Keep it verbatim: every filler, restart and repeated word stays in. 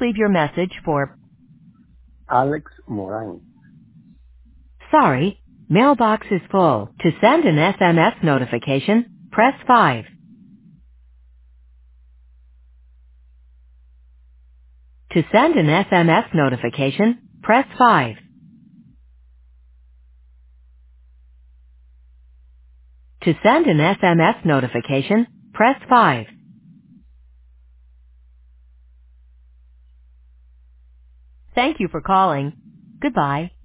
leave your message for Alex Morain. Sorry, mailbox is full. To send an S M S notification, press five. To send an S M S notification, press five. To send an S M S notification, press five. Thank you for calling. Goodbye.